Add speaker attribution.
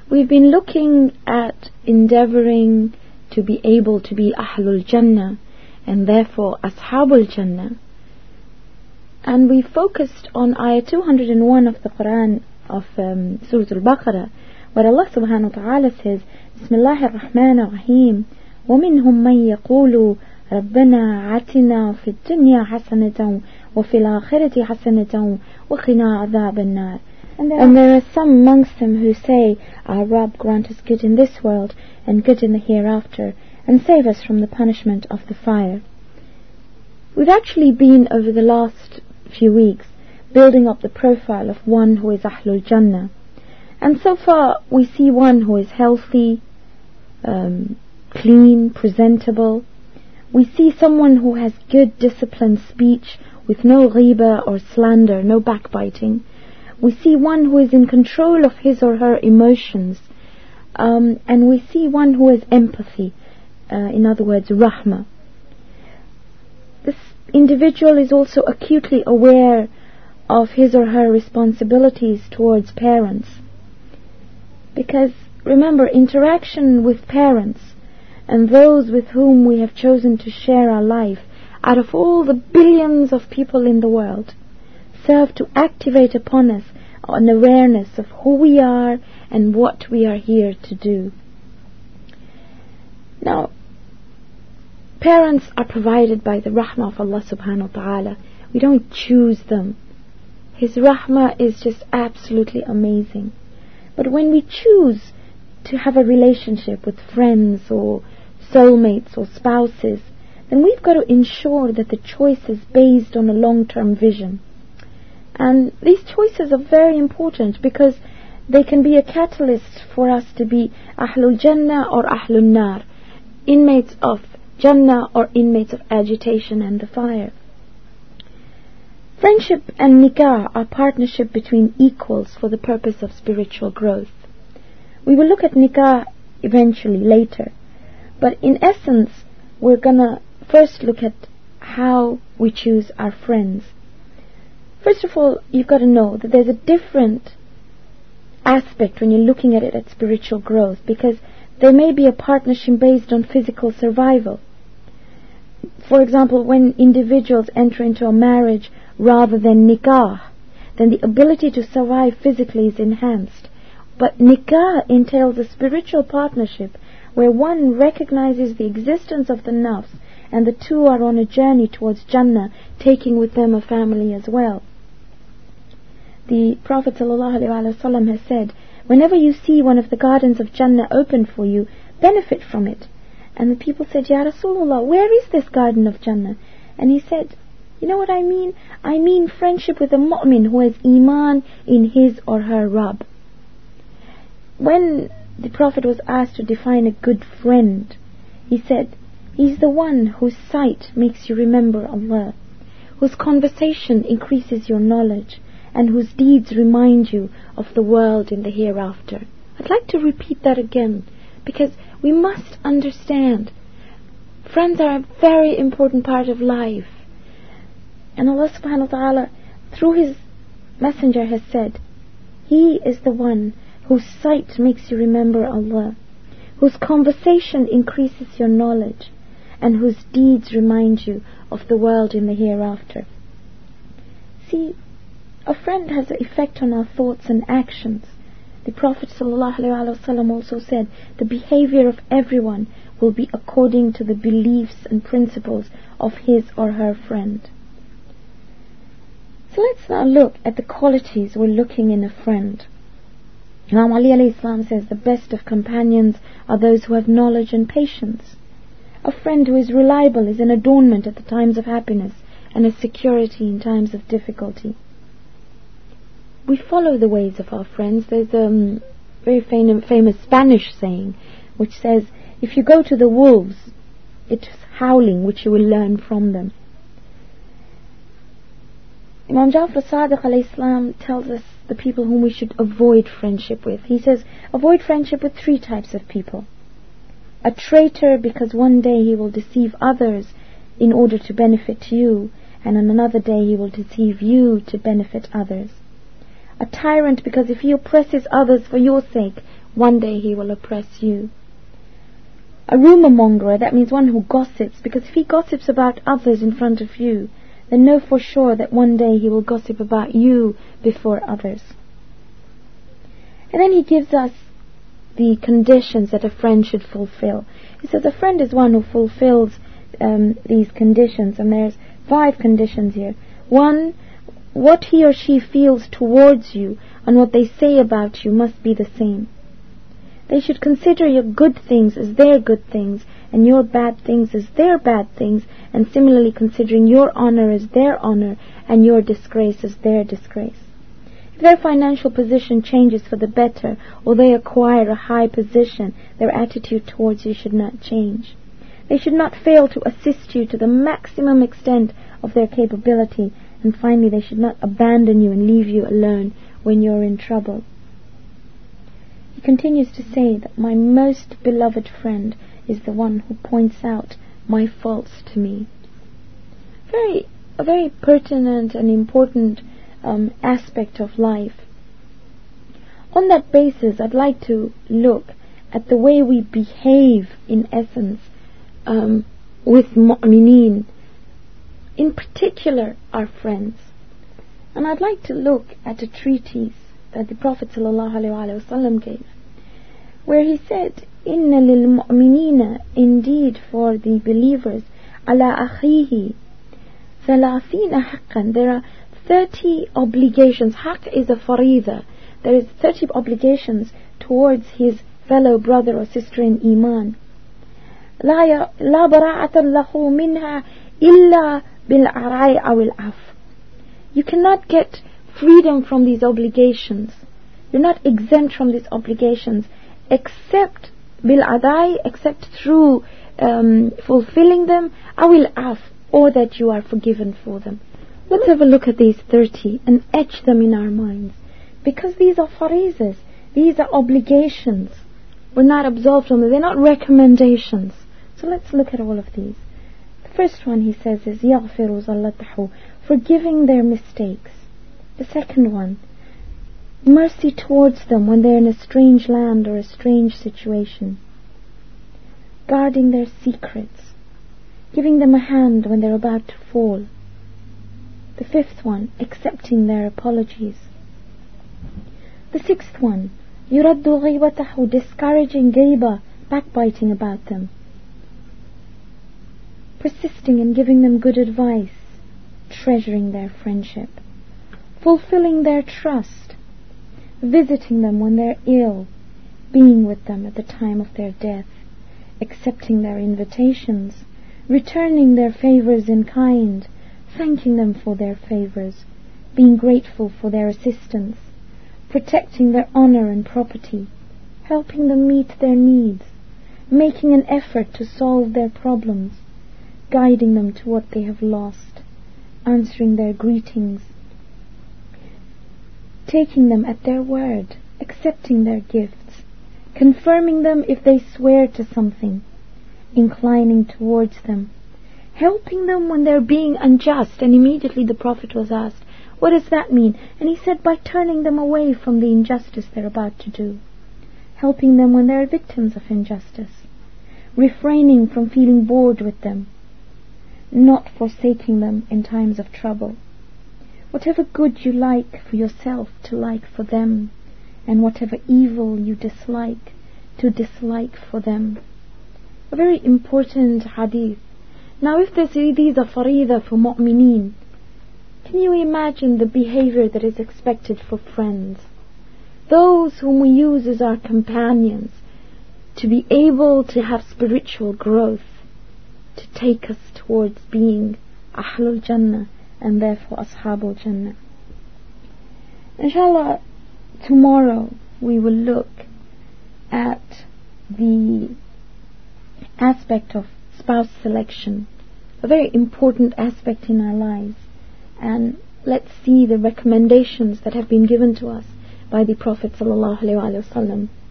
Speaker 1: We've been looking at endeavoring to be able to be Ahlul Jannah and therefore Ashabul Jannah. And we focused on ayah 201 of the Quran of Surah Al-Baqarah, where Allah subhanahu wa ta'ala says, Bismillahir Rahmanir Rahim, وَمِنْهُمْ مَنْ يَقُولُ رَبَّنَا عَتِنَا فِي الدُّنْيَا حَسَنَةً وَفِي الْآخِرَةِ حَسَنَةً وَقِنَا عَذَابَ النَّارِ. And there are some amongst them who say, Our Rabb, grant us good in this world and good in the hereafter, and save us from the punishment of the fire. We've actually been, over the last few weeks, building up the profile of one who is Ahlul Jannah. And so far we see one who is healthy, clean, presentable. We see someone who has good disciplined speech with no ghiba or slander, no backbiting. We see one who is in control of his or her emotions, and we see one who has empathy, in other words, rahmah. This individual is also acutely aware of his or her responsibilities towards parents. Because remember, interaction with parents and those with whom we have chosen to share our life, out of all the billions of people in the world, serve to activate upon us an awareness of who we are and what we are here to do. Now, parents are provided by the rahmah of Allah subhanahu wa ta'ala. We don't choose them. His rahmah is just absolutely amazing. But when we choose to have a relationship with friends or soulmates or spouses, then we've got to ensure that the choice is based on a long-term vision. And these choices are very important because they can be a catalyst for us to be Ahlul Jannah or Ahlul Nar, inmates of Jannah or inmates of agitation and the fire. Friendship and nikah are partnership between equals for the purpose of spiritual growth. We will look at nikah eventually later, but in essence we're gonna first look at how we choose our friends. First of all, you've got to know that there's a different aspect when you're looking at it at spiritual growth, because there may be a partnership based on physical survival. For example, when individuals enter into a marriage rather than nikah, then the ability to survive physically is enhanced. But nikah entails a spiritual partnership where one recognizes the existence of the nafs, and the two are on a journey towards Jannah, taking with them a family as well. The Prophet ﷺ has said, whenever you see one of the gardens of Jannah open for you, benefit from it. And the people said, Ya Rasulullah, where is this garden of Jannah? And he said, you know what I mean? I mean friendship with a mu'min who has iman in his or her Rabb. When the Prophet was asked to define a good friend, he said, he's the one whose sight makes you remember Allah, whose conversation increases your knowledge, and whose deeds remind you of the world in the hereafter. I'd like to repeat that again, because we must understand friends are a very important part of life. And Allah subhanahu wa ta'ala, through His Messenger, has said, He is the one whose sight makes you remember Allah, whose conversation increases your knowledge, and whose deeds remind you of the world in the hereafter. See, a friend has an effect on our thoughts and actions. The Prophet ﷺ also said, the behavior of everyone will be according to the beliefs and principles of his or her friend. So let's now look at the qualities we're looking in a friend. Imam Ali alayhi salam says, the best of companions are those who have knowledge and patience. A friend who is reliable is an adornment at the times of happiness and a security in times of difficulty. We follow the ways of our friends. There's a very famous Spanish saying which says, if you go to the wolves, it's howling which you will learn from them. Imam Ja'far Sadiq alayhi salam tells us the people whom we should avoid friendship with. He says, avoid friendship with three types of people. A traitor, because one day he will deceive others in order to benefit you, and on another day he will deceive you to benefit others. A tyrant, because if he oppresses others for your sake, one day he will oppress you. A rumour mongerer, that means one who gossips, because if he gossips about others in front of you, then know for sure that one day he will gossip about you before others. And then he gives us the conditions that a friend should fulfill. He says a friend is one who fulfills these conditions, and there's 5 conditions here. 1, what he or she feels towards you and what they say about you must be the same. They should consider your good things as their good things, and your bad things as their bad things, and similarly considering your honor as their honor, and your disgrace as their disgrace. If their financial position changes for the better, or they acquire a high position, their attitude towards you should not change. They should not fail to assist you to the maximum extent of their capability, and finally they should not abandon you and leave you alone when you're in trouble. He continues to say that my most beloved friend is the one who points out my faults to me. A very pertinent and important aspect of life. On that basis, I'd like to look at the way we behave in essence with mu'mineen, in particular our friends. And I'd like to look at a treatise that the Prophet ﷺ gave, where he said, Inna lil mu'minina, indeed for the believers, ala akhihi thalathina haqqan, there are 30 obligations. Haqq is a farida. There is 30 obligations towards his fellow brother or sister in iman. La bara'ata lahu minha illa bil arai awil af. You cannot get freedom from these obligations. You're not exempt from these obligations except bil adai, except through fulfilling them, awil af, or that you are forgiven for them. Let's have a look at these 30 and etch them in our minds, because these are farizas, these are obligations. We're not absolved from them, they're not recommendations. So let's look at all of these. The first one he says is يَغْفِرُ زَلَّتَهُ, forgiving their mistakes. The second one, mercy towards them when they're in a strange land or a strange situation. Guarding their secrets, giving them a hand when they're about to fall. The fifth one, accepting their apologies. The sixth one, يُرَدُّ غِيبَتَهُ, discouraging ghaiba, backbiting about them. Persisting in giving them good advice, treasuring their friendship. Fulfilling their trust, visiting them when they're ill, being with them at the time of their death, accepting their invitations, returning their favors in kind, thanking them for their favors, being grateful for their assistance, protecting their honor and property, helping them meet their needs, making an effort to solve their problems, guiding them to what they have lost, answering their greetings, taking them at their word, accepting their gifts, confirming them if they swear to something, inclining towards them, helping them when they're being unjust. And immediately the Prophet was asked, what does that mean? And he said, by turning them away from the injustice they're about to do. Helping them when they're victims of injustice. Refraining from feeling bored with them. Not forsaking them in times of trouble. Whatever good you like for yourself, to like for them. And whatever evil you dislike, to dislike for them. A very important hadith. Now if these are farida for mu'mineen, can you imagine the behavior that is expected for friends? Those whom we use as our companions, to be able to have spiritual growth, to take us towards being Ahlul Jannah and therefore Ashabul Jannah. Inshallah, tomorrow we will look at the aspect of spouse selection, a very important aspect in our lives, and let's see the recommendations that have been given to us by the Prophet ﷺ.